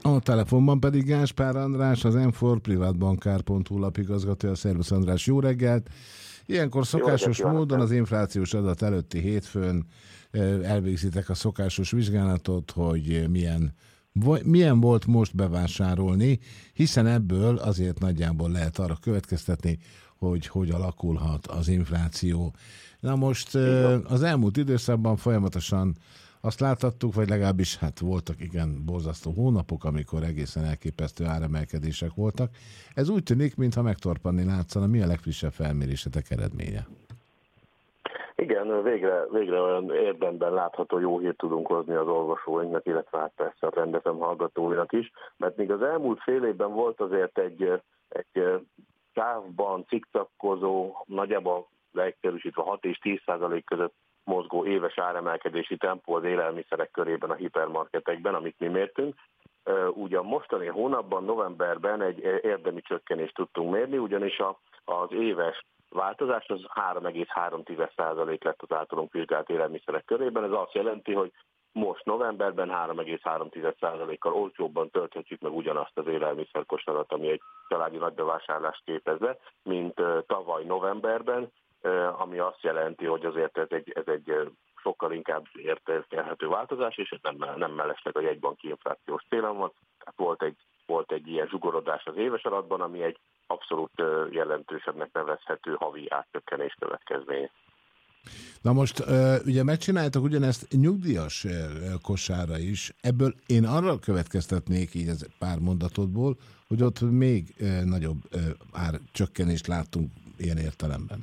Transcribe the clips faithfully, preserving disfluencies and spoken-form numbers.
A telefonban pedig Gáspár András, az em négy privátbankár pont hu lapigazgatója. Szervusz András, jó reggelt! Ilyenkor szokásos reggelt, módon az inflációs adat előtti hétfőn elvégzitek a szokásos vizsgálatot, hogy milyen, milyen volt most bevásárolni, hiszen ebből azért nagyjából lehet arra következtetni, hogy hogy alakulhat az infláció. Na most az elmúlt időszakban folyamatosan azt láthattuk, vagy legalábbis hát voltak igen borzasztó hónapok, amikor egészen elképesztő áremelkedések voltak. Ez úgy tűnik, mintha megtorpanni látszana. Mi a legfrissebb felmérésetek eredménye? Igen, végre, végre olyan érdemben látható jó hírt tudunk hozni az olvasóinknak, illetve hát persze a rendezem hallgatóinak is, mert még az elmúlt fél évben volt azért egy, egy távban cikcakkozó, nagyjából leegyszerűsítve hat és tíz százalék között mozgó éves áremelkedési tempó az élelmiszerek körében a hipermarketekben, amit mi mértünk. Ugye a mostani hónapban, novemberben egy érdemi csökkenést tudtunk mérni, ugyanis a, az éves változás az három egész három százalék lett az általunk vizsgált élelmiszerek körében. Ez azt jelenti, hogy most novemberben három egész három százalékkal olcsóbban tölthetjük meg ugyanazt az élelmiszerkosarat, ami egy családi nagybevásárlást képezze, mint tavaly novemberben, ami azt jelenti, hogy azért ez egy, ez egy sokkal inkább értékelhető változás, és ez nem, nem mellesleg a jegybanki inflációs célom van. Tehát volt egy, volt egy ilyen zsugorodás az éves adatban, ami egy abszolút jelentősebbnek nevezhető havi átcsökkenés következménye. Na most ugye megcsináltak ugyanezt nyugdíjas kosárra is. Ebből én arra következtetnék így ez pár mondatodból, hogy ott még nagyobb árcsökkenést láttunk ilyen értelemben.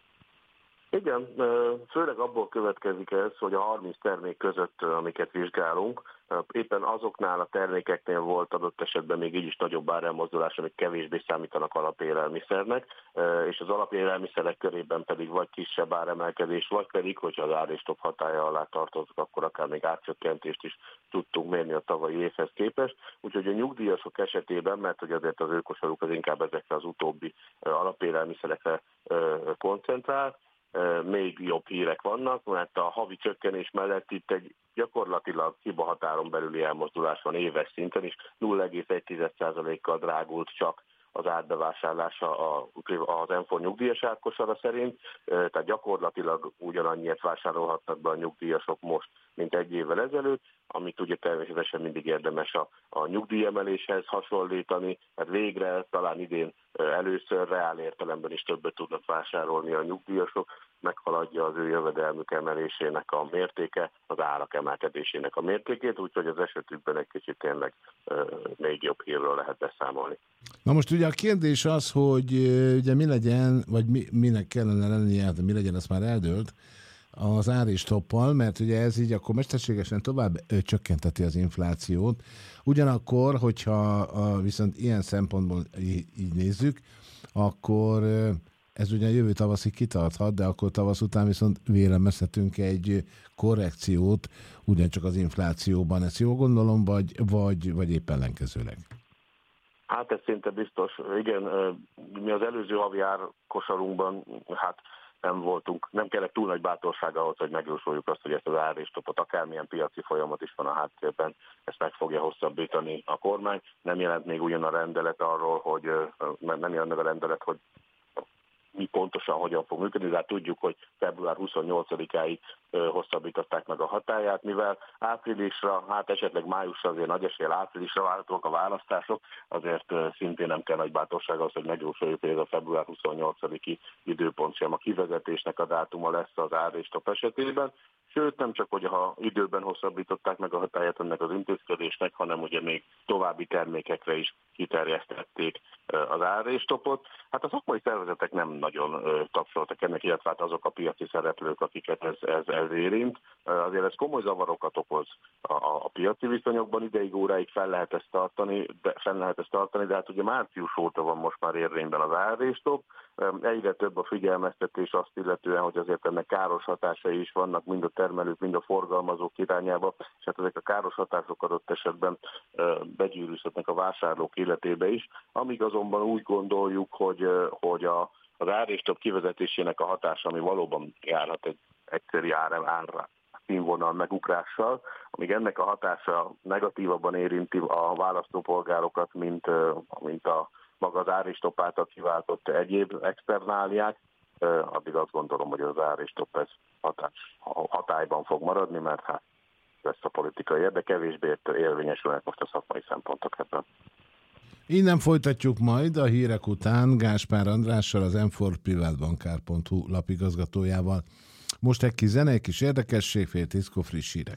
Igen, főleg abból következik ez, hogy a harminc termék között, amiket vizsgálunk, éppen azoknál a termékeknél volt adott esetben még így is nagyobb árelmozdulás, amik kevésbé számítanak alapélelmiszernek, és az alapélelmiszerek körében pedig vagy kisebb áremelkedés, vagy pedig, hogyha az ár és top hatálya alá tartoznak, akkor akár még árcsökkentést is tudtunk mérni a tavalyi évhez képest. Úgyhogy a nyugdíjasok esetében, mert hogy azért az őkosaruk az inkább ezekre az utóbbi alapélelmiszerekre koncentrál, még jobb hírek vannak, mert a havi csökkenés mellett itt egy gyakorlatilag hibahatáron belüli elmozdulás van éves szinten is, nulla egész egy százalékkal drágult csak az átbevásárlása az em négy nyugdíjas árkosara szerint, tehát gyakorlatilag ugyanannyiért vásárolhatnak be a nyugdíjasok most, mint egy évvel ezelőtt, amit ugye természetesen mindig érdemes a, a nyugdíjemeléshez hasonlítani, mert végre talán idén először reál értelemben is többet tudnak vásárolni a nyugdíjasok, meghaladja az ő jövedelmük emelésének a mértéke, az árak emelkedésének a mértékét, úgyhogy az esetükben egy kicsit tényleg uh, még jobb hírről lehet beszámolni. Na most ugye a kérdés az, hogy ugye mi legyen, vagy mi, minek kellene lennie, hát mi legyen, azt már eldőlt, az ár és toppal, mert ugye ez így akkor mesterségesen tovább csökkenteti az inflációt. Ugyanakkor, hogyha a, viszont ilyen szempontból így, így nézzük, akkor ez ugye jövő tavaszig kitarthat, de akkor tavasz után viszont vélemezhetünk egy korrekciót ugyancsak az inflációban. Ezt jól gondolom, vagy, vagy, vagy éppen ellenkezőleg? Hát ez szinte biztos. Igen, mi az előző havi árkosarunkban hát nem voltunk, nem kellett túl nagy bátorság ahhoz, hogy megjósoljuk azt, hogy ezt az ár és topot, akármilyen piaci folyamat is van a háttérben, ezt meg fogja hosszabbítani a kormány. Nem jelent még ugyan a rendelet arról, hogy nem jelent meg a rendelet, hogy mi pontosan hogyan fog működni, de hát tudjuk, hogy február huszonnyolcadikáig hosszabbították meg a hatályát, mivel áprilisra, hát esetleg májusra azért nagy eséllyel áprilisra várhatók a választások, azért szintén nem kell nagy bátorság az, hogy megjósoljuk, hogy ez a február huszonnyolcadiki időpont sem a kivezetésnek a dátuma lesz az ár és top esetében. Sőt, nem csak, hogy ha időben hosszabbították meg a hatályát ennek az intézkedésnek, hanem ugye még további termékekre is kiterjesztették az árréstopot. Hát a szakmai szervezetek nem nagyon tapsoltak ennek, illetve hát azok a piaci szereplők, akiket ez, ez, ez érint. Azért ez komoly zavarokat okoz a, a piaci viszonyokban, ideig óráig fel lehet ezt tartani, de, fel lehet ezt tartani, de hát ugye március óta van most már érvényben az árréstop. Egyre több a figyelmeztetés azt illetően, hogy azért ennek káros hatásai is vannak mind a termelők, mind a forgalmazók irányába, és hát ezek a káros hatások adott esetben begyűrűzhetnek a vásárlók életébe is. Amíg azonban úgy gondoljuk, hogy, hogy a, az árréstop kivezetésének a hatása, ami valóban járhat egy egyszeri ár, ár színvonal megugrással, amíg ennek a hatása negatívabban érinti a választópolgárokat, mint, mint a maga az áristop által kiváltott egyéb externáliák, addig azt gondolom, hogy az áristop ez hatás, hatályban fog maradni, mert hát lesz a politikai érde, kevésbé érvényesülnek most a szakmai szempontok ebben. Innen folytatjuk majd a hírek után Gáspár Andrással, az m four privátbankár pont hu lapigazgatójával. Most egy kis zene, egy kis érdekesség, fél tízkor friss hírek.